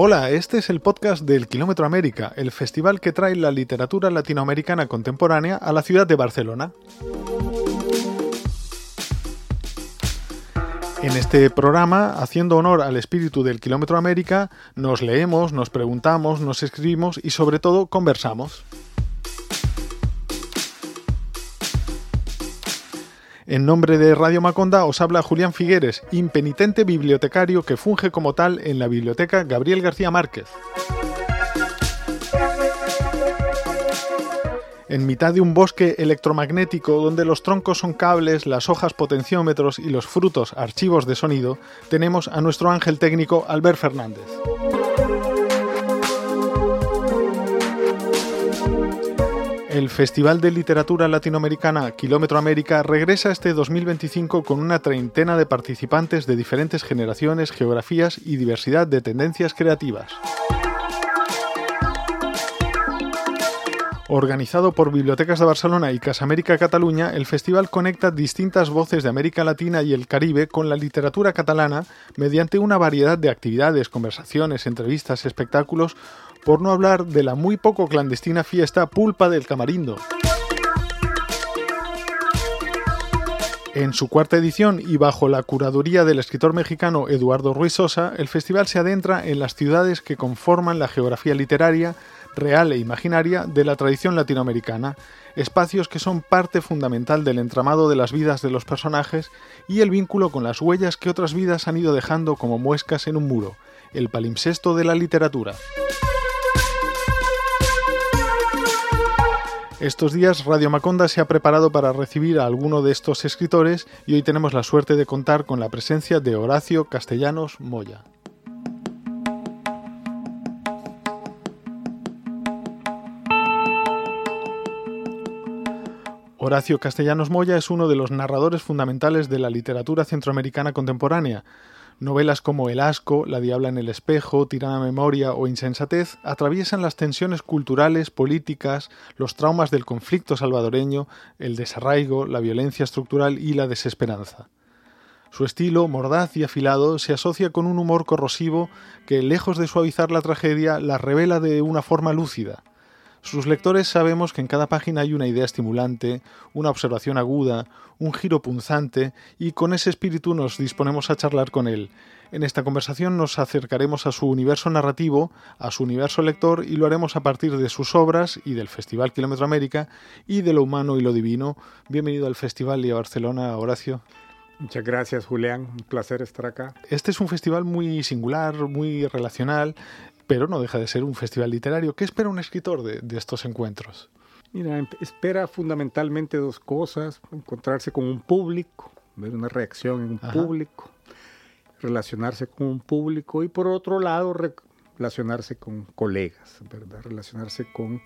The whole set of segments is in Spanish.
Hola, este es el podcast del Kilómetro América, el festival que trae la literatura latinoamericana contemporánea a la ciudad de Barcelona. En este programa, haciendo honor al espíritu del Kilómetro América, nos leemos, nos preguntamos, nos escribimos y sobre todo conversamos. En nombre de Radio Maconda os habla Julián Figueres, impenitente bibliotecario que funge como tal en la Biblioteca Gabriel García Márquez. En mitad de un bosque electromagnético donde los troncos son cables, las hojas potenciómetros y los frutos archivos de sonido, tenemos a nuestro ángel técnico Albert Fernández. El Festival de Literatura Latinoamericana Kilómetro América regresa este 2025 con una treintena de participantes de diferentes generaciones, geografías y diversidad de tendencias creativas. Organizado por Bibliotecas de Barcelona y Casa América Cataluña, el festival conecta distintas voces de América Latina y el Caribe con la literatura catalana mediante una variedad de actividades, conversaciones, entrevistas, espectáculos, por no hablar de la muy poco clandestina fiesta Pulpa del Camarindo. En su cuarta edición y bajo la curaduría del escritor mexicano Eduardo Ruiz Sosa, el festival se adentra en las ciudades que conforman la geografía literaria, real e imaginaria de la tradición latinoamericana, espacios que son parte fundamental del entramado de las vidas de los personajes y el vínculo con las huellas que otras vidas han ido dejando como muescas en un muro, el palimpsesto de la literatura. Estos días Radio Maconda se ha preparado para recibir a alguno de estos escritores y hoy tenemos la suerte de contar con la presencia de Horacio Castellanos Moya. Horacio Castellanos Moya es uno de los narradores fundamentales de la literatura centroamericana contemporánea. Novelas como El asco, La diabla en el espejo, Tirana memoria o Insensatez atraviesan las tensiones culturales, políticas, los traumas del conflicto salvadoreño, el desarraigo, la violencia estructural y la desesperanza. Su estilo, mordaz y afilado, se asocia con un humor corrosivo que, lejos de suavizar la tragedia, la revela de una forma lúcida. Sus lectores sabemos que en cada página hay una idea estimulante, una observación aguda, un giro punzante, y con ese espíritu nos disponemos a charlar con él. En esta conversación nos acercaremos a su universo narrativo, a su universo lector, y lo haremos a partir de sus obras y del Festival Kilómetro América y de lo humano y lo divino. Bienvenido al festival y a Barcelona, Horacio. Muchas gracias, Julián. Un placer estar acá. Este es un festival muy singular, muy relacional, pero no deja de ser un festival literario. ¿Qué espera un escritor de estos encuentros? Mira, espera fundamentalmente dos cosas: encontrarse con un público, ver una reacción en un público, relacionarse con un público y por otro lado relacionarse con colegas, ¿verdad? Relacionarse con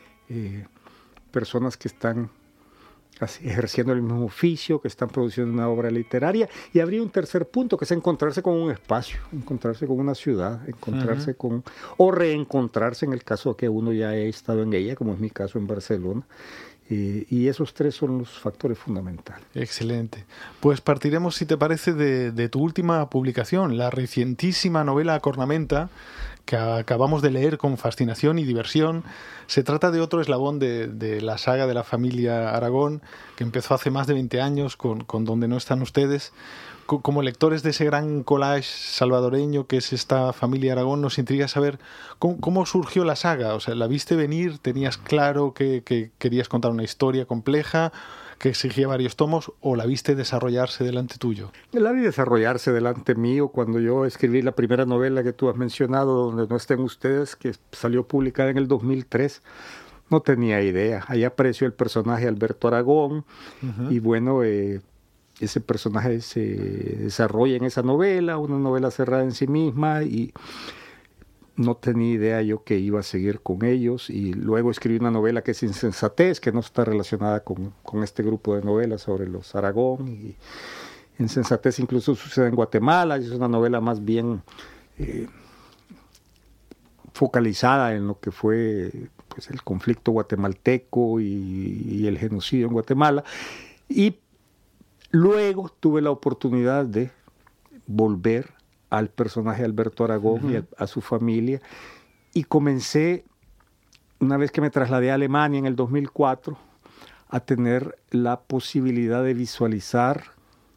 personas que están ejerciendo el mismo oficio, que están produciendo una obra literaria. Y habría un tercer punto, que es encontrarse con un espacio, encontrarse con una ciudad, encontrarse con, o reencontrarse en el caso que uno ya ha estado en ella, como es mi caso en Barcelona. Y esos tres son los factores fundamentales. Excelente. Pues partiremos, si te parece, de tu última publicación, la recientísima novela Cornamenta, que acabamos de leer con fascinación y diversión. Se trata de otro eslabón de la saga de la familia Aragón, que empezó hace más de 20 años con Donde no están ustedes. Como lectores de ese gran collage salvadoreño que es esta familia Aragón, nos intriga saber cómo surgió la saga. O sea, ¿la viste venir? ¿Tenías claro que querías contar una historia compleja que exigía varios tomos, o la viste desarrollarse delante tuyo? La vi desarrollarse delante mío cuando yo escribí la primera novela que tú has mencionado, Donde no estén ustedes, que salió publicada en el 2003. No tenía idea. Ahí apareció el personaje Alberto Aragón y bueno, ese personaje se desarrolla en esa novela, una novela cerrada en sí misma, y no tenía idea yo que iba a seguir con ellos. Y luego escribí una novela que es Insensatez, que no está relacionada con este grupo de novelas sobre los Aragón. Y Insensatez incluso sucede en Guatemala, y es una novela más bien focalizada en lo que fue pues, el conflicto guatemalteco y el genocidio en Guatemala. Y luego tuve la oportunidad de volver al personaje de Alberto Aragón y a su familia. Y comencé, una vez que me trasladé a Alemania en el 2004, a tener la posibilidad de visualizar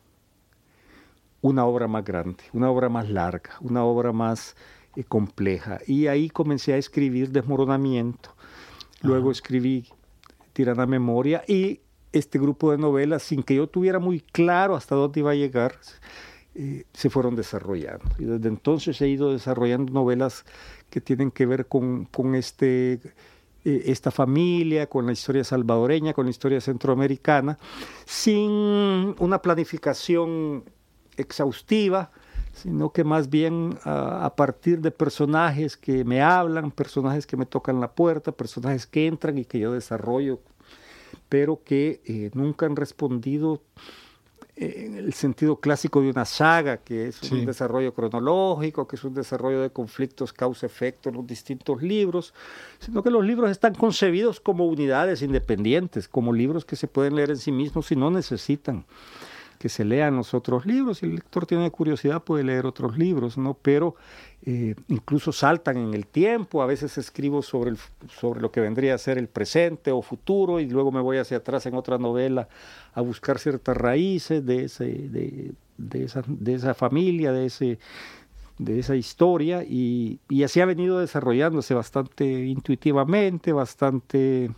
una obra más grande, una obra más larga, una obra más compleja. Y ahí comencé a escribir Desmoronamiento. Luego escribí Tirana Memoria y este grupo de novelas, sin que yo tuviera muy claro hasta dónde iba a llegar, se fueron desarrollando. Y desde entonces he ido desarrollando novelas que tienen que ver con esta familia, con la historia salvadoreña, con la historia centroamericana, sin una planificación exhaustiva, sino que más bien a partir de personajes que me hablan, personajes que me tocan la puerta, personajes que entran y que yo desarrollo, pero que nunca han respondido en el sentido clásico de una saga, que es un desarrollo cronológico, que es un desarrollo de conflictos causa-efecto en los distintos libros, sino que los libros están concebidos como unidades independientes, como libros que se pueden leer en sí mismos y no necesitan que se lean los otros libros. Si el lector tiene curiosidad puede leer otros libros, ¿no? Pero incluso saltan en el tiempo. A veces escribo sobre lo que vendría a ser el presente o futuro y luego me voy hacia atrás en otra novela a buscar ciertas raíces de esa familia, de esa historia, y así ha venido desarrollándose bastante intuitivamente, bastante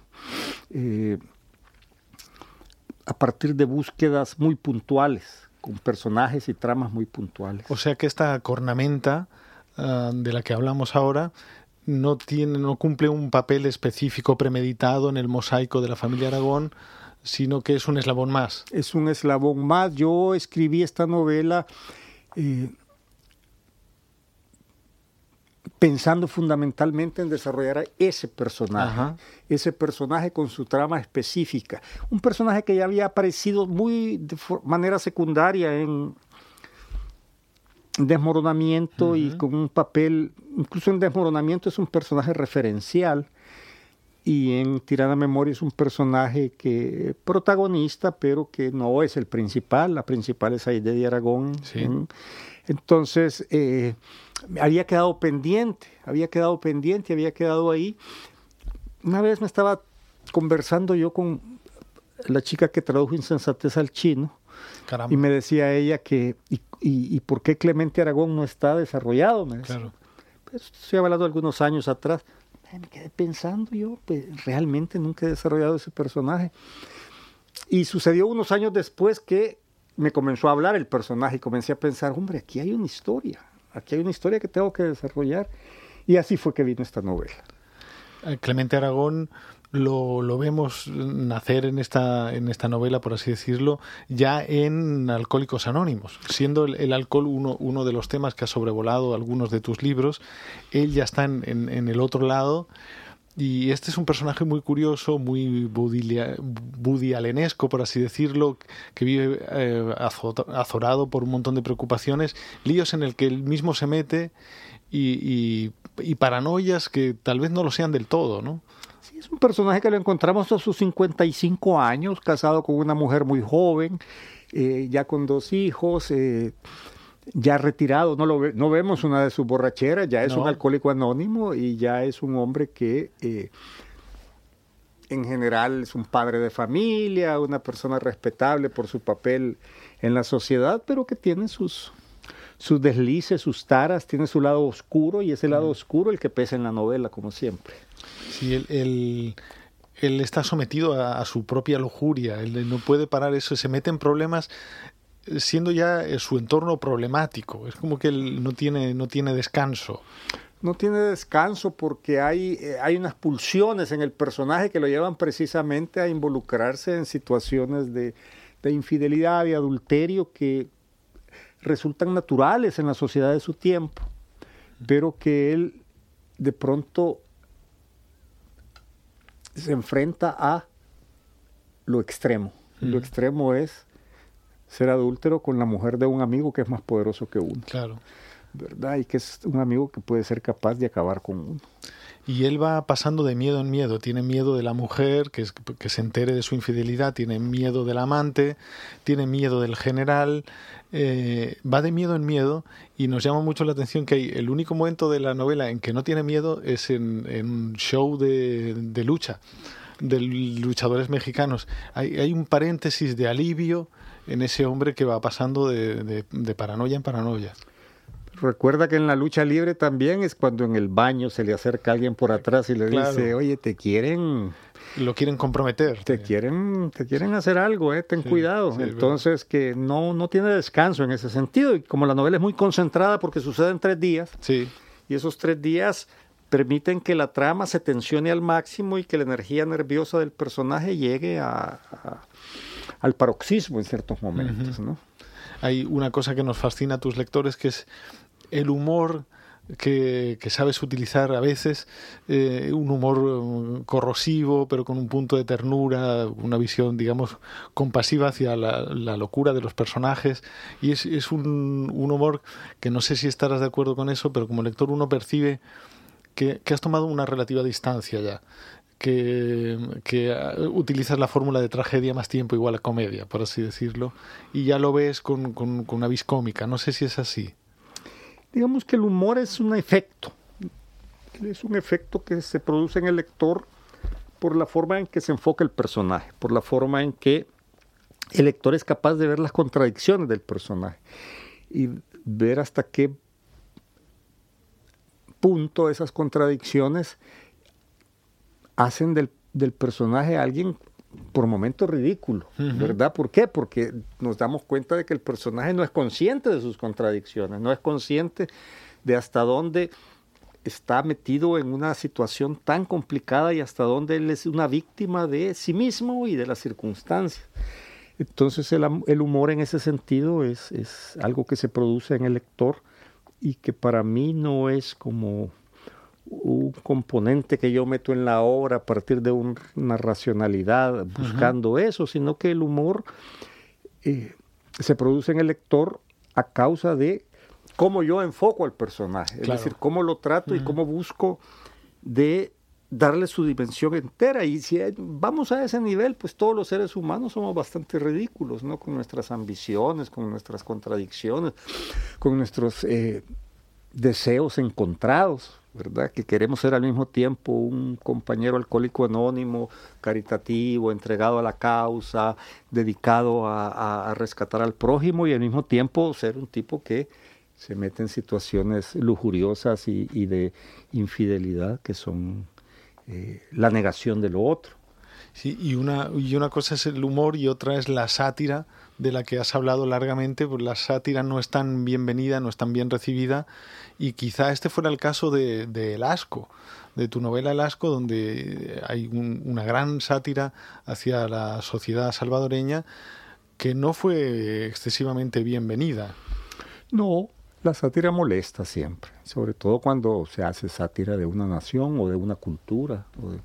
a partir de búsquedas muy puntuales, con personajes y tramas muy puntuales. O sea que esta cornamenta de la que hablamos ahora no cumple un papel específico premeditado en el mosaico de la familia Aragón, sino que es un eslabón más. Es un eslabón más. Yo escribí esta novela pensando fundamentalmente en desarrollar a ese personaje con su trama específica. Un personaje que ya había aparecido muy de manera secundaria en Desmoronamiento y con un papel, incluso en Desmoronamiento es un personaje referencial y en Tirana Memoria es un personaje protagonista, pero que no es el principal. La principal es Aide de Aragón. Sí. Entonces, había quedado pendiente, había quedado ahí. Una vez me estaba conversando yo con la chica que tradujo Insensatez al chino. Caramba. Y me decía ella que, ¿y por qué Clemente Aragón no está desarrollado? Me decía. Claro. Pues, estoy hablando algunos años atrás. Me quedé pensando yo, pues realmente nunca he desarrollado ese personaje. Y sucedió unos años después que me comenzó a hablar el personaje y comencé a pensar, hombre, aquí hay una historia que tengo que desarrollar. Y así fue que vino esta novela. Clemente Aragón lo vemos nacer en esta novela, por así decirlo, ya en Alcohólicos Anónimos, siendo el alcohol uno de los temas que ha sobrevolado algunos de tus libros. Él ya está en el otro lado. Y este es un personaje muy curioso, muy Woody Allenesco, por así decirlo, que vive azorado por un montón de preocupaciones, líos en el que él mismo se mete y paranoias que tal vez no lo sean del todo, ¿no? Sí, es un personaje que lo encontramos a sus 55 años, casado con una mujer muy joven, ya con 2 hijos, ya retirado. No vemos una de sus borracheras, ya es un alcohólico anónimo y ya es un hombre que en general es un padre de familia, una persona respetable por su papel en la sociedad, pero que tiene sus deslices, sus taras, tiene su lado oscuro, y ese lado oscuro el que pesa en la novela, como siempre. Sí, él está sometido a su propia lujuria, él no puede parar eso, se mete en problemas siendo ya su entorno problemático. Es como que él no tiene descanso. No tiene descanso porque hay unas pulsiones en el personaje que lo llevan precisamente a involucrarse en situaciones de infidelidad y adulterio que resultan naturales en la sociedad de su tiempo, pero que él de pronto se enfrenta a lo extremo. Lo extremo es ser adúltero con la mujer de un amigo que es más poderoso que uno. Claro. ¿verdad? Y que es un amigo que puede ser capaz de acabar con uno. Y él va pasando de miedo en miedo. Tiene miedo de la mujer, que se entere de su infidelidad, tiene miedo del amante, tiene miedo del general, va de miedo en miedo, y nos llama mucho la atención que el único momento de la novela en que no tiene miedo es en un show de lucha, de luchadores mexicanos. Hay un paréntesis de alivio en ese hombre que va pasando de paranoia en paranoia. Recuerda que en la lucha libre también es cuando en el baño se le acerca alguien por atrás y le dice, oye, lo quieren comprometer. Te quieren hacer algo, ten cuidado. Sí, entonces que no tiene descanso en ese sentido. Y como la novela es muy concentrada porque sucede en 3 días, sí, y esos 3 días permiten que la trama se tensione al máximo y que la energía nerviosa del personaje llegue al paroxismo en ciertos momentos, ¿no? Hay una cosa que nos fascina a tus lectores, que es el humor que sabes utilizar a veces, un humor corrosivo, pero con un punto de ternura, una visión, digamos, compasiva hacia la locura de los personajes, y es un humor que no sé si estarás de acuerdo con eso, pero como lector uno percibe que has tomado una relativa distancia ya, que utilizas la fórmula de tragedia más tiempo igual a comedia, por así decirlo, y ya lo ves con una vis cómica. No sé si es así. Digamos que el humor es un efecto que se produce en el lector por la forma en que se enfoca el personaje, por la forma en que el lector es capaz de ver las contradicciones del personaje y ver hasta qué punto esas contradicciones hacen del personaje a alguien por momentos ridículo, ¿verdad? ¿Por qué? Porque nos damos cuenta de que el personaje no es consciente de sus contradicciones, no es consciente de hasta dónde está metido en una situación tan complicada y hasta dónde él es una víctima de sí mismo y de las circunstancias. Entonces el humor en ese sentido es algo que se produce en el lector y que para mí no es como un componente que yo meto en la obra a partir de una racionalidad buscando eso, sino que el humor se produce en el lector a causa de cómo yo enfoco al personaje, es decir, cómo lo trato y cómo busco de darle su dimensión entera. Y si vamos a ese nivel, pues todos los seres humanos somos bastante ridículos, ¿no? Con nuestras ambiciones, con nuestras contradicciones, con nuestros deseos encontrados, ¿verdad? Que queremos ser al mismo tiempo un compañero alcohólico anónimo, caritativo, entregado a la causa, dedicado a rescatar al prójimo, y al mismo tiempo ser un tipo que se mete en situaciones lujuriosas y de infidelidad que son la negación de lo otro. Sí, y una cosa es el humor y otra es la sátira, de la que has hablado largamente. Pues la sátira no es tan bienvenida, no es tan bien recibida, y quizá este fuera el caso de El Asco, de tu novela El Asco, donde hay una gran sátira hacia la sociedad salvadoreña que no fue excesivamente bienvenida. No, la sátira molesta siempre, sobre todo cuando se hace sátira de una nación o de una cultura.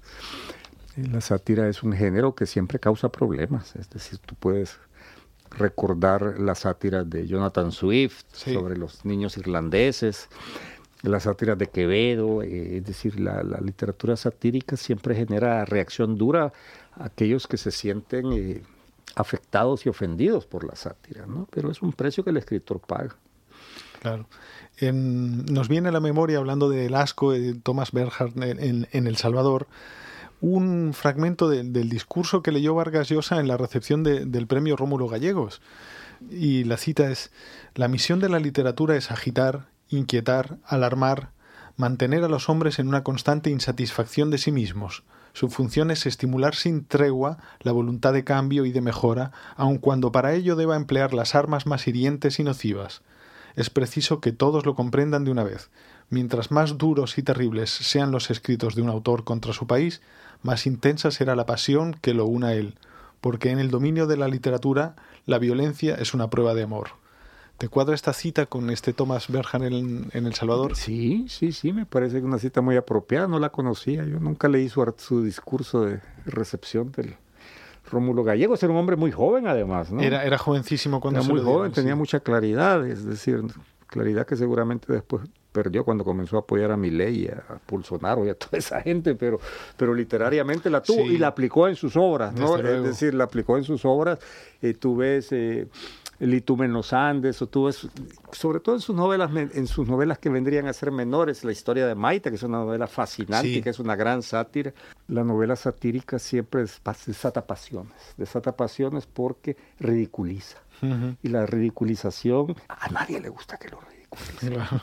La sátira es un género que siempre causa problemas, es decir, tú puedes recordar la sátira de Jonathan Swift sobre los niños irlandeses, la sátira de Quevedo, es decir, la literatura satírica siempre genera reacción dura a aquellos que se sienten afectados y ofendidos por la sátira, ¿no? Pero es un precio que el escritor paga. Claro. Nos viene a la memoria, hablando de El Asco, de Thomas Bernhard en El Salvador, un fragmento del discurso que leyó Vargas Llosa en la recepción del premio Rómulo Gallegos. Y la cita es: la misión de la literatura es agitar, inquietar, alarmar, mantener a los hombres en una constante insatisfacción de sí mismos. Su función es estimular sin tregua la voluntad de cambio y de mejora, aun cuando para ello deba emplear las armas más hirientes y nocivas. Es preciso que todos lo comprendan de una vez. Mientras más duros y terribles sean los escritos de un autor contra su país, más intensa será la pasión que lo una a él, porque en el dominio de la literatura la violencia es una prueba de amor. ¿Te cuadra esta cita con este Thomas Bernhard en El Salvador? Sí, me parece una cita muy apropiada, no la conocía, yo nunca leí su discurso de recepción del Rómulo Gallegos. Era un hombre muy joven además, ¿no? Era jovencísimo cuando era se muy lo joven, dieron, tenía mucha claridad, es decir, Claridad que seguramente después perdió cuando comenzó a apoyar a Milei, a Bolsonaro y a toda esa gente, pero literariamente la tuvo y la aplicó en sus obras, ¿no? Es decir, la aplicó en sus obras. Tú ves El Itume en los Andes, o tú ves, sobre todo en sus novelas que vendrían a ser menores, La historia de Maite, que es una novela fascinante, que es una gran sátira. La novela satírica siempre desata pasiones porque ridiculiza. Y la ridiculización, a nadie le gusta que lo ridiculicen. Claro.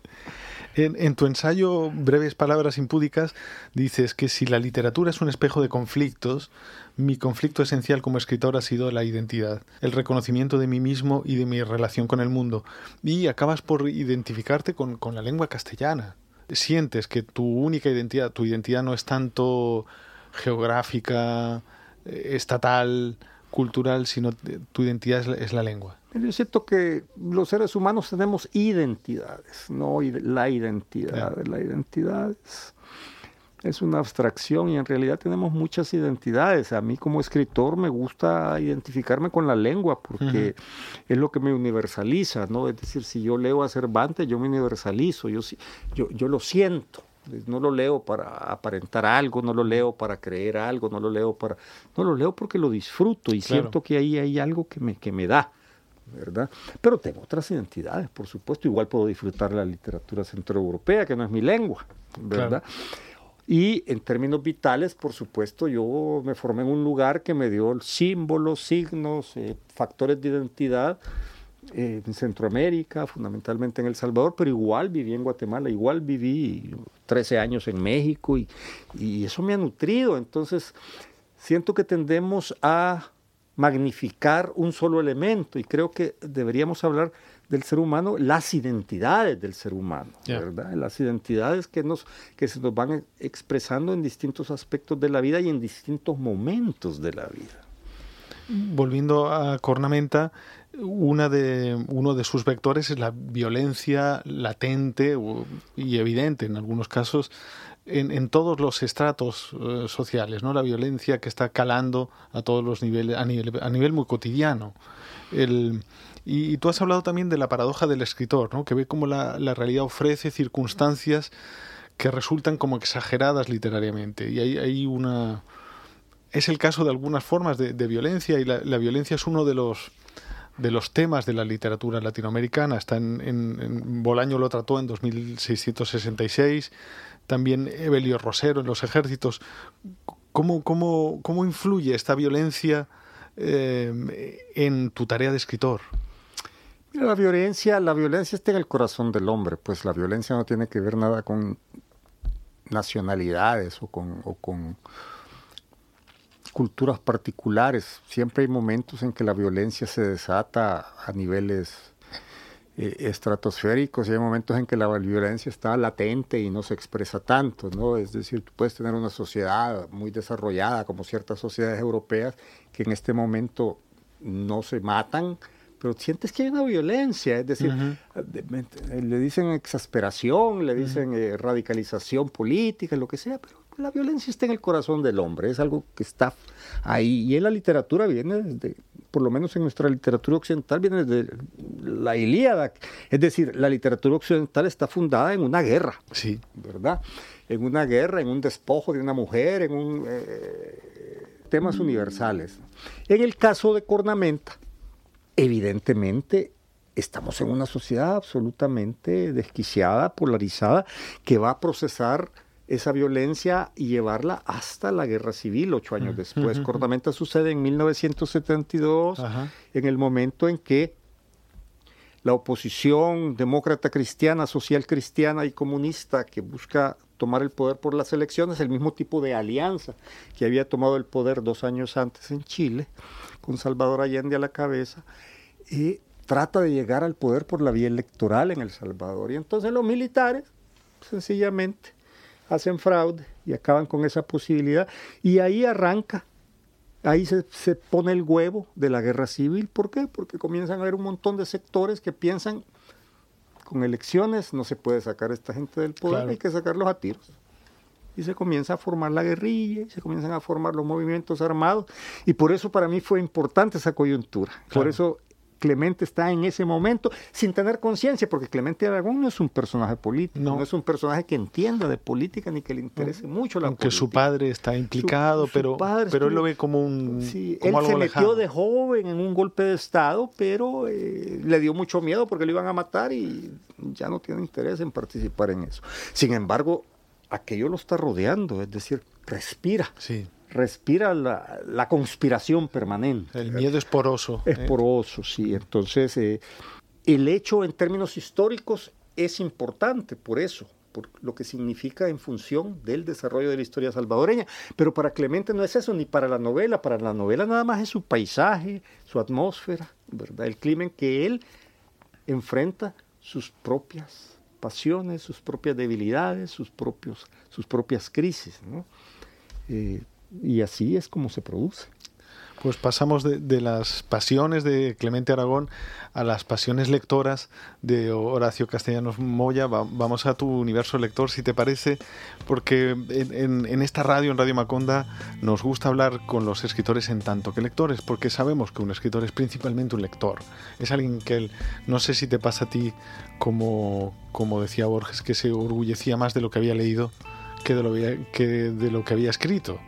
En tu ensayo Breves palabras impúdicas dices que si la literatura es un espejo de conflictos, mi conflicto esencial como escritor ha sido la identidad, el reconocimiento de mí mismo y de mi relación con el mundo. Y acabas por identificarte con la lengua castellana. Sientes que tu única identidad, tu identidad no es tanto geográfica, estatal, cultural, sino tu identidad es la lengua. Yo siento que los seres humanos tenemos identidades, no la identidad. Claro. La identidad es una abstracción y en realidad tenemos muchas identidades. A mí como escritor me gusta identificarme con la lengua porque es lo que me universaliza, ¿no? Es decir, si yo leo a Cervantes, yo me universalizo, yo lo siento. No lo leo para aparentar algo, no lo leo para creer algo, no lo leo porque lo disfruto y siento que ahí hay algo que me da, ¿verdad? Pero tengo otras identidades, por supuesto. Igual puedo disfrutar la literatura centroeuropea, que no es mi lengua, ¿verdad? Claro. Y en términos vitales, por supuesto, yo me formé en un lugar que me dio símbolos, signos, factores de identidad, en Centroamérica, fundamentalmente en El Salvador, pero igual viví en Guatemala, igual viví 13 años en México y eso me ha nutrido. Entonces, siento que tendemos a magnificar un solo elemento y creo que deberíamos hablar del ser humano, las identidades del ser humano, ¿verdad? Las identidades que se nos van expresando en distintos aspectos de la vida y en distintos momentos de la vida. Volviendo a Cornamenta, uno de sus vectores es la violencia latente y evidente en algunos casos en todos los estratos sociales, ¿no? La violencia que está calando a todos los niveles, a nivel muy cotidiano. Y tú has hablado también de la paradoja del escritor, ¿no? Que ve cómo la realidad ofrece circunstancias que resultan como exageradas literariamente. Y hay una... Es el caso de algunas formas de violencia y la violencia es uno de los temas de la literatura latinoamericana. Está en Bolaño lo trató en 2666, también Evelio Rosero en Los ejércitos. ¿Cómo influye esta violencia en tu tarea de escritor? Mira, la violencia está en el corazón del hombre, pues la violencia no tiene que ver nada con nacionalidades o con culturas particulares. Siempre hay momentos en que la violencia se desata a niveles estratosféricos y hay momentos en que la violencia está latente y no se expresa tanto, ¿no? Es decir, tú puedes tener una sociedad muy desarrollada como ciertas sociedades europeas que en este momento no se matan, pero sientes que hay una violencia, es decir, le dicen exasperación, le dicen radicalización política, lo que sea, pero la violencia está en el corazón del hombre, es algo que está ahí. Y en la literatura viene desde, por lo menos en nuestra literatura occidental, viene desde la Ilíada. Es decir, la literatura occidental está fundada en una guerra, sí, ¿verdad? En una guerra, en un despojo de una mujer, en temas universales. En el caso de Cornamenta, evidentemente estamos en una sociedad absolutamente desquiciada, polarizada, que va a procesar esa violencia y llevarla hasta la guerra civil 8 años después. Cornamenta sucede en 1972, en el momento en que la oposición demócrata cristiana, social cristiana y comunista que busca tomar el poder por las elecciones, el mismo tipo de alianza que había tomado el poder 2 años antes en Chile, con Salvador Allende a la cabeza, y trata de llegar al poder por la vía electoral en El Salvador. Y entonces los militares, sencillamente, hacen fraude y acaban con esa posibilidad. Y ahí arranca, ahí se pone el huevo de la guerra civil. ¿Por qué? Porque comienzan a haber un montón de sectores que piensan, con elecciones no se puede sacar a esta gente del poder, claro, hay que sacarlos a tiros. Y se comienza a formar la guerrilla, y se comienzan a formar los movimientos armados. Y por eso para mí fue importante esa coyuntura. Claro. Por eso Clemente está en ese momento sin tener conciencia, porque Clemente Aragón no es un personaje político, no es un personaje que entienda de política ni que le interese mucho la Aunque política. su padre está implicado, pero él lo ve como un... Sí, como él algo se metió lejano. de joven en un golpe de Estado, pero le dio mucho miedo porque lo iban a matar y ya no tiene interés en participar en eso. Sin embargo, aquello lo está rodeando, es decir, respira. Sí. Respira la conspiración permanente. El miedo es poroso. Es poroso, sí. Entonces, el hecho en términos históricos es importante por eso, por lo que significa en función del desarrollo de la historia salvadoreña. Pero para Clemente no es eso, ni para la novela. Para la novela nada más es su paisaje, su atmósfera, ¿verdad? El crimen que él enfrenta, sus propias pasiones, sus propias debilidades, sus propias crisis, ¿no? Y así es como se produce. Pues pasamos de las pasiones de Clemente Aragón a las pasiones lectoras de Horacio Castellanos Moya. Vamos a tu universo lector, si te parece, porque en esta radio, en Radio Macondo, nos gusta hablar con los escritores en tanto que lectores, porque sabemos que un escritor es principalmente un lector. Es alguien que, no sé si te pasa a ti, como decía Borges, que se orgullecía más de lo que había leído que de lo que había escrito.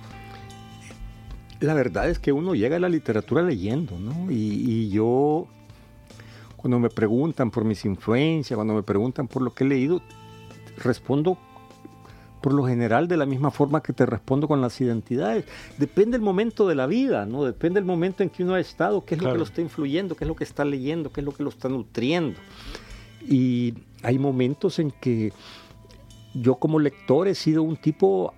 La verdad es que uno llega a la literatura leyendo, ¿no? Y yo, cuando me preguntan por mis influencias, cuando me preguntan por lo que he leído, respondo por lo general de la misma forma que te respondo con las identidades. Depende del momento de la vida, ¿no? Depende del momento en que uno ha estado, qué es lo que lo está influyendo, qué es lo que está leyendo, qué es lo que lo está nutriendo. Y hay momentos en que yo como lector he sido un tipo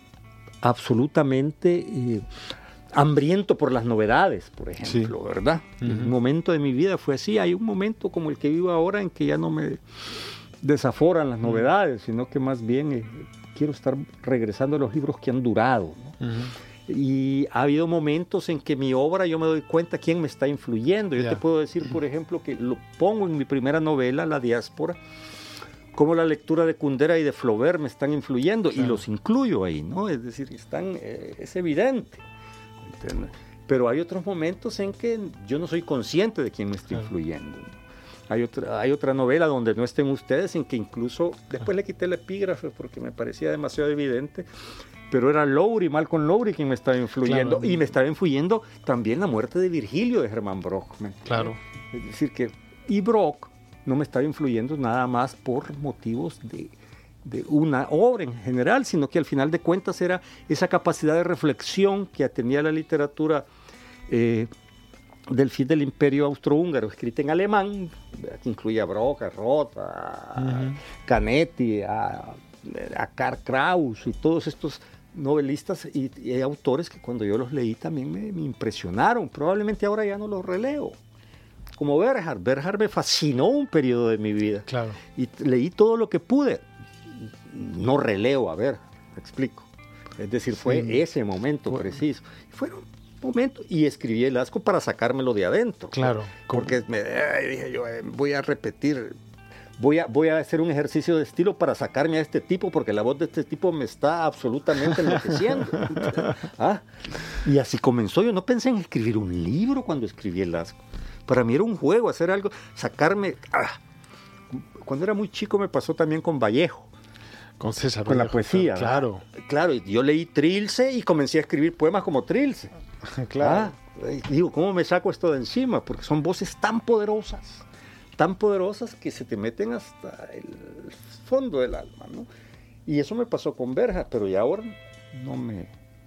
absolutamente hambriento por las novedades, por ejemplo, sí. ¿Verdad? Uh-huh. Un momento de mi vida fue así. Hay un momento como el que vivo ahora en que ya no me desaforan las novedades, sino que más bien quiero estar regresando a los libros que han durado, ¿no? Uh-huh. Y ha habido momentos en que mi obra yo me doy cuenta quién me está influyendo. Yo te puedo decir, por ejemplo, que lo pongo en mi primera novela, La Diáspora, cómo la lectura de Kundera y de Flaubert me están influyendo, y los incluyo ahí, ¿no? Es decir, es evidente. ¿Entiendes? Pero hay otros momentos en que yo no soy consciente de quién me está influyendo, ¿no? Hay otra novela donde no estén ustedes, en que incluso después le quité el epígrafe porque me parecía demasiado evidente, pero era Lowry, Malcolm Lowry, quien me estaba influyendo, y me estaba influyendo también la muerte de Virgilio de Hermann Brock. Claro. Es decir, y Brock no me estaba influyendo nada más por motivos de una obra en general, sino que al final de cuentas era esa capacidad de reflexión que tenía la literatura del fin del Imperio Austrohúngaro, escrita en alemán, que incluía a Brock, a Roth, a Canetti, a Karl Kraus y todos estos novelistas y autores que cuando yo los leí también me impresionaron. Probablemente ahora ya no los releo. Como Bernhard. Bernhard me fascinó un periodo de mi vida. Claro. Y leí todo lo que pude. No releo a Bernhard, me explico. Es decir, fue ese momento preciso. Fueron momentos. Y escribí El Asco para sacármelo de adentro. Claro. Porque dije yo, voy a repetir. Voy a hacer un ejercicio de estilo para sacarme a este tipo, porque la voz de este tipo me está absolutamente enloqueciendo. Y así comenzó. Yo no pensé en escribir un libro cuando escribí El Asco. Para mí era un juego, hacer algo, sacarme... Cuando era muy chico me pasó también con Vallejo. Con César Con Vallejo, la poesía. Claro. Claro, yo leí Trilce y comencé a escribir poemas como Trilce. Claro. Digo, ¿cómo me saco esto de encima? Porque son voces tan poderosas que se te meten hasta el fondo del alma, ¿no? Y eso me pasó con Berja, pero ya ahora no me...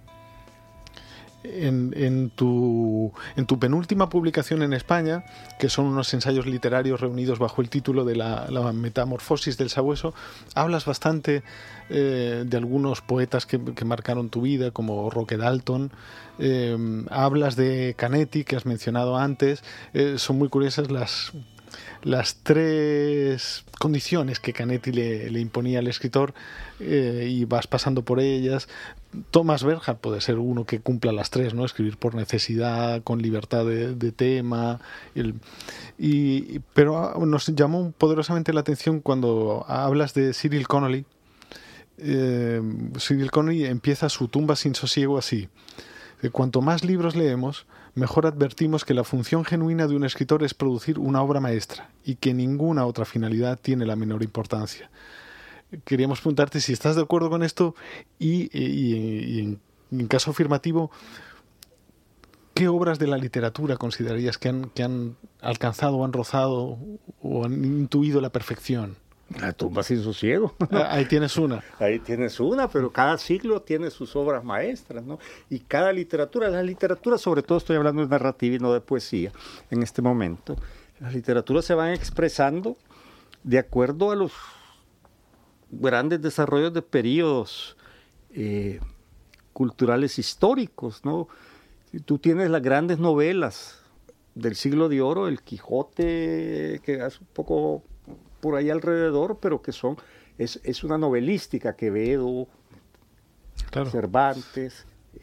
En tu penúltima publicación en España, que son unos ensayos literarios reunidos bajo el título de la metamorfosis del sabueso, hablas bastante de algunos poetas que marcaron tu vida, como Roque Dalton. Hablas de Canetti, que has mencionado antes. Son muy curiosas las tres condiciones que Canetti le imponía al escritor, y vas pasando por ellas. Thomas Bernhard puede ser uno que cumpla las tres, ¿no? Escribir por necesidad, con libertad de tema. Pero nos llamó poderosamente la atención cuando hablas de Cyril Connolly. Cyril Connolly empieza su Tumba sin sosiego así: cuanto más libros leemos, mejor advertimos que la función genuina de un escritor es producir una obra maestra y que ninguna otra finalidad tiene la menor importancia. Queríamos preguntarte si estás de acuerdo con esto y en caso afirmativo, ¿qué obras de la literatura considerarías que han alcanzado o han rozado o han intuido la perfección? La tumba sin sosiego. Ahí tienes una. Ahí tienes una, pero cada siglo tiene sus obras maestras, ¿no? Y cada literatura, la literatura, sobre todo estoy hablando de narrativa y no de poesía en este momento, las literaturas se van expresando de acuerdo a los grandes desarrollos de periodos culturales históricos, ¿no? Si tú tienes las grandes novelas del siglo de oro, el Quijote, que es un poco por ahí alrededor, pero que es una novelística, Quevedo, claro, Cervantes,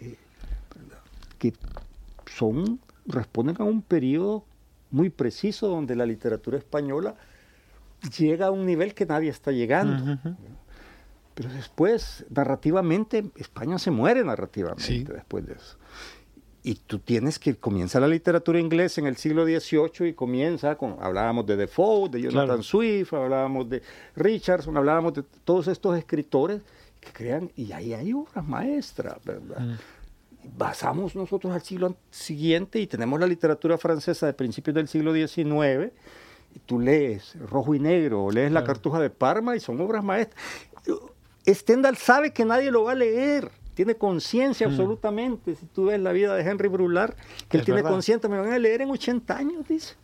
que responden a un periodo muy preciso donde la literatura española llega a un nivel que nadie está llegando. Uh-huh. Pero después, narrativamente, España se muere narrativamente, sí, después de eso. Y tú tienes que comienza la literatura inglesa en el siglo XVIII y comienza hablábamos de Defoe, de Jonathan, claro, Swift, hablábamos de Richardson, hablábamos de todos estos escritores que crean, y ahí hay obras maestras, ¿verdad? Basamos nosotros al siglo siguiente y tenemos la literatura francesa de principios del siglo XIX, y tú lees Rojo y Negro, o lees, claro, La Cartuja de Parma y son obras maestras. Stendhal sabe que nadie lo va a leer. Tiene conciencia absolutamente. Si tú ves la vida de Henry Brulard, que él tiene conciencia, me van a leer en 80 años, dice.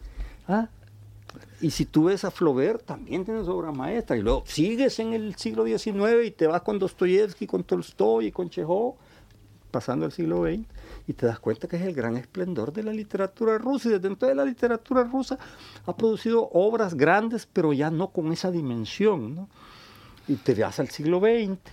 Y si tú ves a Flaubert, también tienes obra maestra. Y luego sigues en el siglo XIX y te vas con Dostoyevsky, con Tolstoy y con Chekhov, pasando al siglo XX, y te das cuenta que es el gran esplendor de la literatura rusa. Y desde entonces la literatura rusa ha producido obras grandes, pero ya no con esa dimensión, ¿no? Y te vas al siglo XX.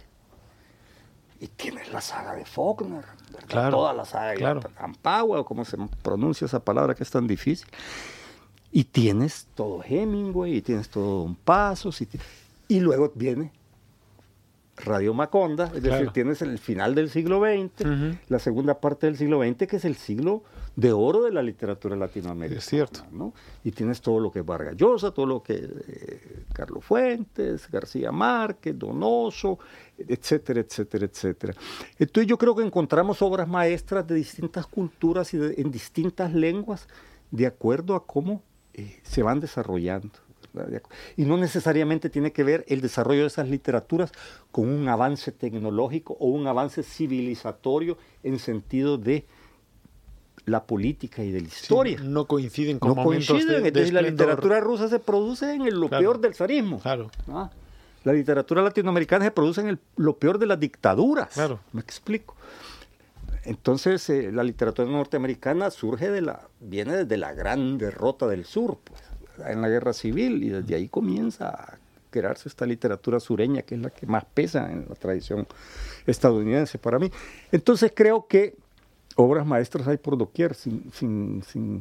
Y tienes la saga de Faulkner, ¿verdad? Claro, toda la saga de, claro, Ampagua, o como se pronuncia esa palabra que es tan difícil. Y tienes todo Hemingway, y tienes todo Don Pasos, y luego viene Radio Macondo, es decir, tienes el final del siglo XX, la segunda parte del siglo XX, que es el siglo de oro de la literatura latinoamericana. Es cierto. ¿No? Y tienes todo lo que es Vargas Llosa, todo lo que Carlos Fuentes, García Márquez, Donoso, etcétera, etcétera, etcétera. Entonces yo creo que encontramos obras maestras de distintas culturas y en distintas lenguas, de acuerdo a cómo se van desarrollando. Y no necesariamente tiene que ver el desarrollo de esas literaturas con un avance tecnológico o un avance civilizatorio en sentido de la política y de la historia. Sí, no coinciden con momentos de la literatura rusa se produce en lo peor del zarismo. Claro. La literatura latinoamericana se produce en lo peor de las dictaduras. Claro. ¿Me explico? Entonces la literatura norteamericana viene desde la gran derrota del sur, pues, en la guerra civil, y desde ahí comienza a crearse esta literatura sureña, que es la que más pesa en la tradición estadounidense para mí. Entonces creo que obras maestras hay por doquier, sin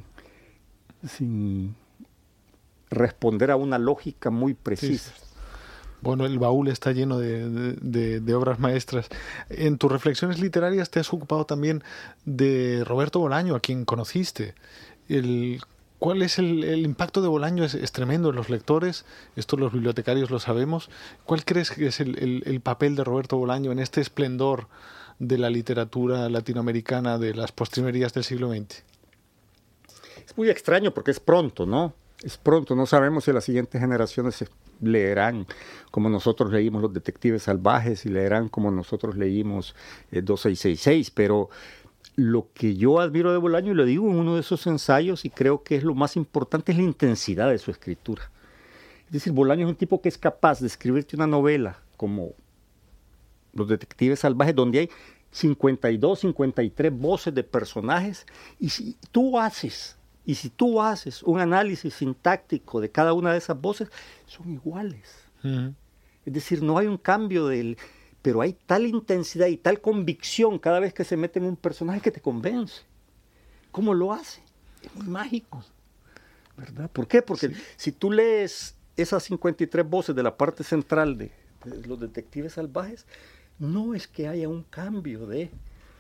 responder a una lógica muy precisa. Sí. Bueno, el baúl está lleno de obras maestras. En tus reflexiones literarias te has ocupado también de Roberto Bolaño, a quien conociste. ¿Cuál es el impacto de Bolaño? Es tremendo en los lectores, esto los bibliotecarios lo sabemos. ¿Cuál crees que es el papel de Roberto Bolaño en este esplendor de la literatura latinoamericana de las postrimerías del siglo XX? Es muy extraño porque es pronto, ¿no? Es pronto, no sabemos si las siguientes generaciones leerán como nosotros leímos Los Detectives Salvajes y leerán como nosotros leímos 2666, pero lo que yo admiro de Bolaño, y lo digo en uno de esos ensayos, y creo que es lo más importante, es la intensidad de su escritura. Es decir, Bolaño es un tipo que es capaz de escribirte una novela como Los Detectives Salvajes, donde hay 52, 53 voces de personajes, y si tú haces un análisis sintáctico de cada una de esas voces, son iguales. Es decir, no hay un cambio pero hay tal intensidad y tal convicción cada vez que se mete en un personaje que te convence. ¿Cómo lo hace? Es muy mágico, ¿verdad? ¿Por qué? Porque si tú lees esas 53 voces de la parte central de Los Detectives Salvajes, no es que haya un cambio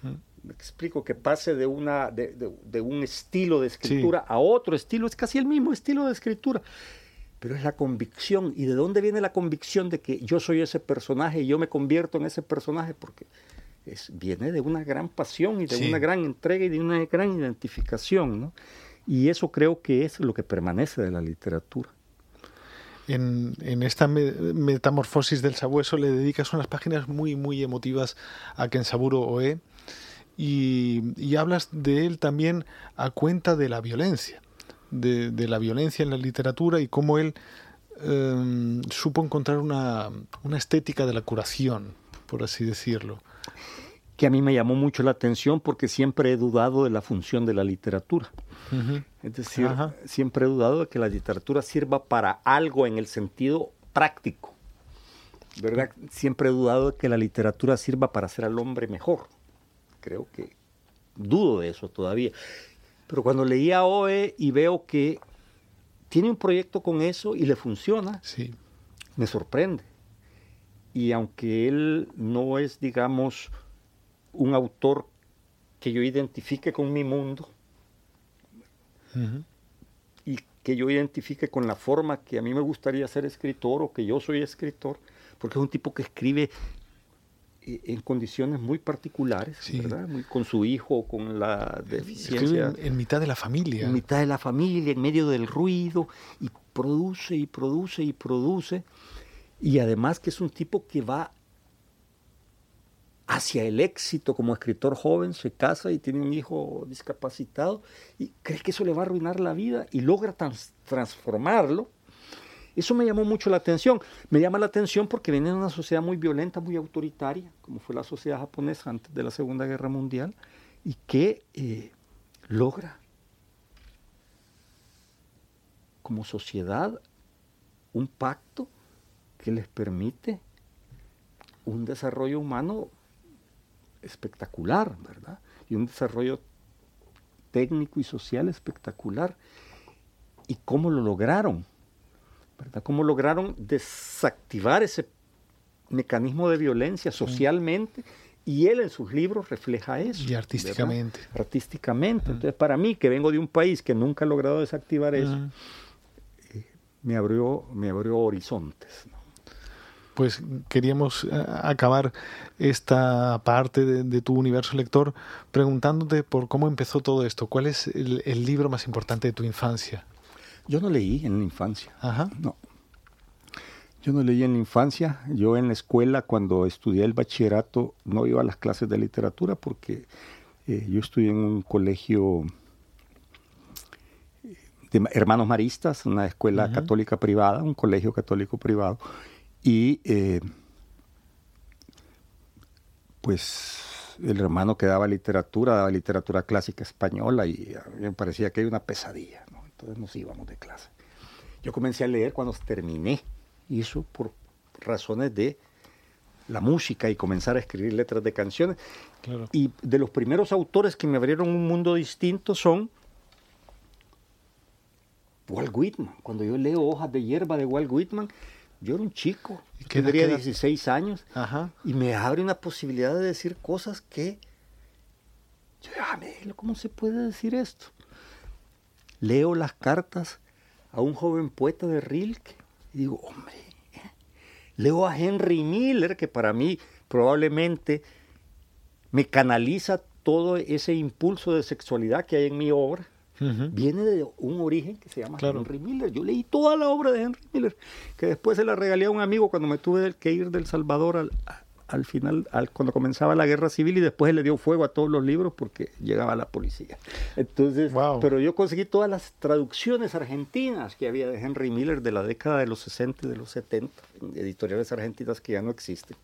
Me explico, que pase de un estilo de escritura a otro estilo, es casi el mismo estilo de escritura, pero es la convicción. ¿Y de dónde viene la convicción de que yo soy ese personaje y yo me convierto en ese personaje? Porque viene de una gran pasión y de una gran entrega y de una gran identificación, ¿no? Y eso creo que es lo que permanece de la literatura. En esta metamorfosis del sabueso le dedicas unas páginas muy, muy emotivas a Kensaburo Oe y hablas de él también a cuenta de la violencia, de la violencia en la literatura y cómo él supo encontrar una estética de la curación, por así decirlo. Que a mí me llamó mucho la atención porque siempre he dudado de la función de la literatura. Es decir, siempre he dudado de que la literatura sirva para algo en el sentido práctico, ¿verdad? Siempre he dudado de que la literatura sirva para hacer al hombre mejor. Creo que dudo de eso todavía. Pero cuando leí a Oe y veo que tiene un proyecto con eso y le funciona, me sorprende. Y aunque él no es, digamos, un autor que yo identifique con mi mundo y que yo identifique con la forma que a mí me gustaría ser escritor o que yo soy escritor, porque es un tipo que escribe en condiciones muy particulares, ¿verdad? Con su hijo, con la deficiencia. Escribe en mitad de la familia. En mitad de la familia, en medio del ruido, y produce y produce y produce. Y además que es un tipo que va hacia el éxito como escritor joven, se casa y tiene un hijo discapacitado y cree que eso le va a arruinar la vida y logra transformarlo. Eso me llamó mucho la atención. Me llama la atención porque viene de una sociedad muy violenta, muy autoritaria, como fue la sociedad japonesa antes de la Segunda Guerra Mundial, y que logra como sociedad un pacto que les permite un desarrollo humano espectacular, ¿verdad? Y un desarrollo técnico y social espectacular. ¿Y cómo lo lograron? ¿Verdad? ¿Cómo lograron desactivar ese mecanismo de violencia socialmente? Y él en sus libros refleja eso. Y artísticamente. ¿Verdad? Artísticamente. Entonces, para mí, que vengo de un país que nunca ha logrado desactivar eso, me abrió horizontes, ¿no? Pues queríamos acabar esta parte de tu universo lector preguntándote por cómo empezó todo esto. ¿Cuál es el libro más importante de tu infancia? Yo no leí en la infancia. No. Yo no leí en la infancia. Yo en la escuela, cuando estudié el bachillerato, no iba a las clases de literatura porque yo estudié en un colegio de hermanos maristas, una escuela católica privada, un colegio católico privado. Y pues el hermano que daba literatura clásica española y a mí me parecía que era una pesadilla, ¿no? Entonces nos íbamos de clase. Yo comencé a leer cuando terminé, y eso por razones de la música y comenzar a escribir letras de canciones. Claro. Y de los primeros autores que me abrieron un mundo distinto son Walt Whitman. Cuando yo leo Hojas de hierba de Walt Whitman, yo era un chico, tendría 16 años, y me abre una posibilidad de decir cosas que yo digo, ¿cómo se puede decir esto? Leo las cartas a un joven poeta de Rilke y digo, hombre, leo a Henry Miller, que para mí probablemente me canaliza todo ese impulso de sexualidad que hay en mi obra. Viene de un origen que se llama Henry Miller. Yo leí toda la obra de Henry Miller, que después se la regalé a un amigo cuando me tuve que ir del Salvador al final, cuando comenzaba la guerra civil, y después él le dio fuego a todos los libros porque llegaba la policía. Entonces, pero yo conseguí todas las traducciones argentinas que había de Henry Miller de la década de los 60 y de los 70, editoriales argentinas que ya no existen.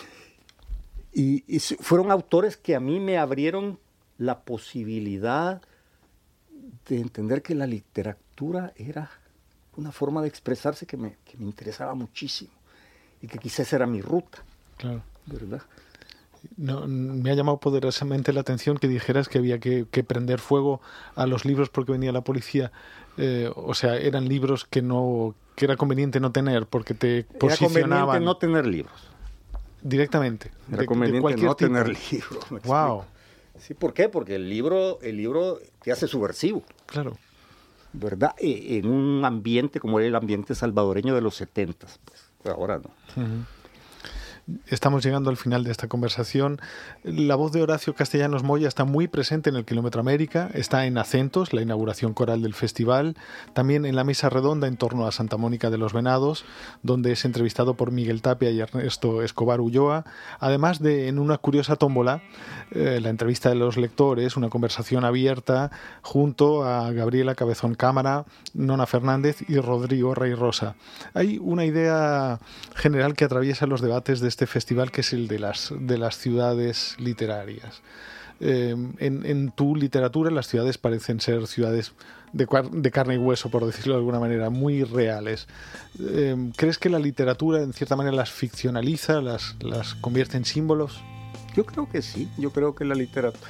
Y fueron autores que a mí me abrieron la posibilidad de entender que la literatura era una forma de expresarse que me interesaba muchísimo y que quizás era mi ruta. Claro. ¿Verdad? No, me ha llamado poderosamente la atención que dijeras que había que prender fuego a los libros porque venía la policía. O sea, eran libros que era conveniente no tener porque te posicionaban. Era conveniente no tener libros. Directamente. Era conveniente no tener libros. Wow. Sí, ¿por qué? Porque el libro te hace subversivo. Claro. ¿Verdad? En un ambiente como era el ambiente salvadoreño de los 70, pues ahora no. Uh-huh. Estamos llegando al final de esta conversación. La voz de Horacio Castellanos Moya está muy presente en el Kilómetro América, está en Acentos, la inauguración coral del festival, también en la mesa redonda en torno a Santa Mónica de los Venados, donde es entrevistado por Miguel Tapia y Ernesto Escobar Ulloa, además de en una curiosa tómbola, la entrevista de los lectores, una conversación abierta junto a Gabriela Cabezón Cámara, Nona Fernández y Rodrigo Rey Rosa. Hay una idea general que atraviesa los debates de este festival, que es el de las ciudades literarias. En tu literatura las ciudades parecen ser ciudades de carne y hueso, por decirlo de alguna manera, muy reales. ¿Crees que la literatura en cierta manera las ficcionaliza, las convierte en símbolos? Yo creo que sí, yo creo que la literatura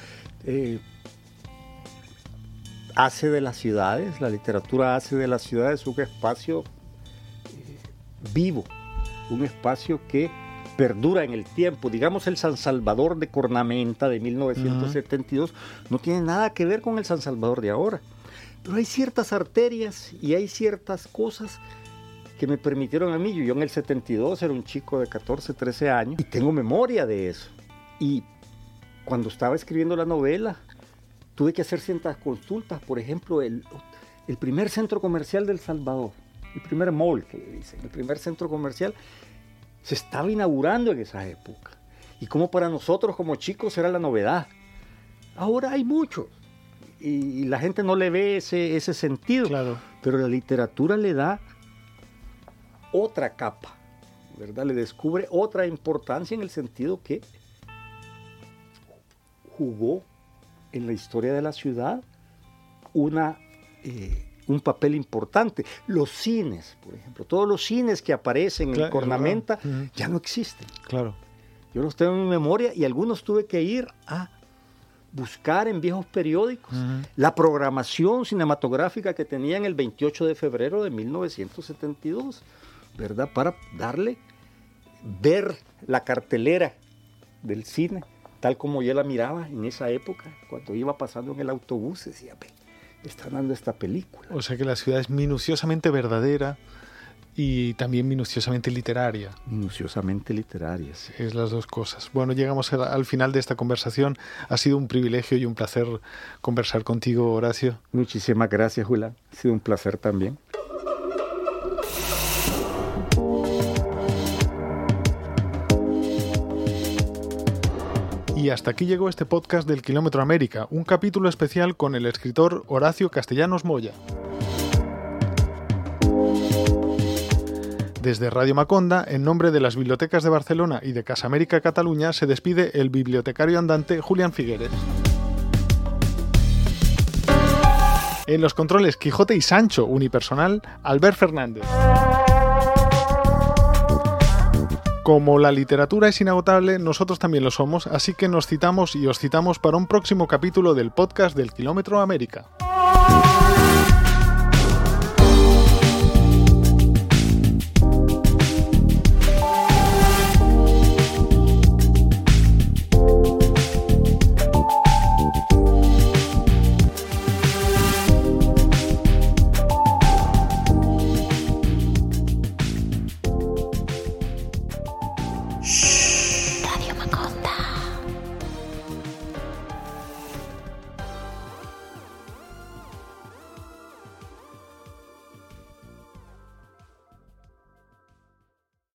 hace de las ciudades, la literatura hace de las ciudades un espacio vivo, un espacio que perdura en el tiempo. Digamos, el San Salvador de Cornamenta de 1972 no tiene nada que ver con el San Salvador de ahora, pero hay ciertas arterias y hay ciertas cosas que me permitieron a mí. Yo en el 72 era un chico de 14, 13 años y tengo memoria de eso. Y cuando estaba escribiendo la novela, tuve que hacer ciertas consultas. Por ejemplo, el primer centro comercial del Salvador, el primer mall, que le dicen, el primer centro comercial, se estaba inaugurando en esa época. Y como para nosotros como chicos era la novedad. Ahora hay muchos. Y la gente no le ve ese sentido. Claro. Pero la literatura le da otra capa, ¿verdad? Le descubre otra importancia en el sentido que jugó en la historia de la ciudad un papel importante. Los cines, por ejemplo, todos los cines que aparecen en Cornamenta ya no existen. Claro. Yo los tengo en mi memoria y algunos tuve que ir a buscar en viejos periódicos la programación cinematográfica que tenían el 28 de febrero de 1972, ¿verdad? Para ver la cartelera del cine tal como yo la miraba en esa época, cuando iba pasando en el autobús, decía, están dando esta película. O sea que la ciudad es minuciosamente verdadera y también minuciosamente literaria. Minuciosamente literaria, sí. Es las dos cosas. Bueno, llegamos al final de esta conversación. Ha sido un privilegio y un placer conversar contigo, Horacio. Muchísimas gracias, Julián. Ha sido un placer también. Y hasta aquí llegó este podcast del Kilómetro América, un capítulo especial con el escritor Horacio Castellanos Moya. Desde Radio Maconda, en nombre de las bibliotecas de Barcelona y de Casa América Cataluña, se despide el bibliotecario andante Julián Figueres. En los controles Quijote y Sancho, unipersonal, Albert Fernández. Como la literatura es inagotable, nosotros también lo somos, así que nos citamos y os citamos para un próximo capítulo del podcast del Kilómetro América.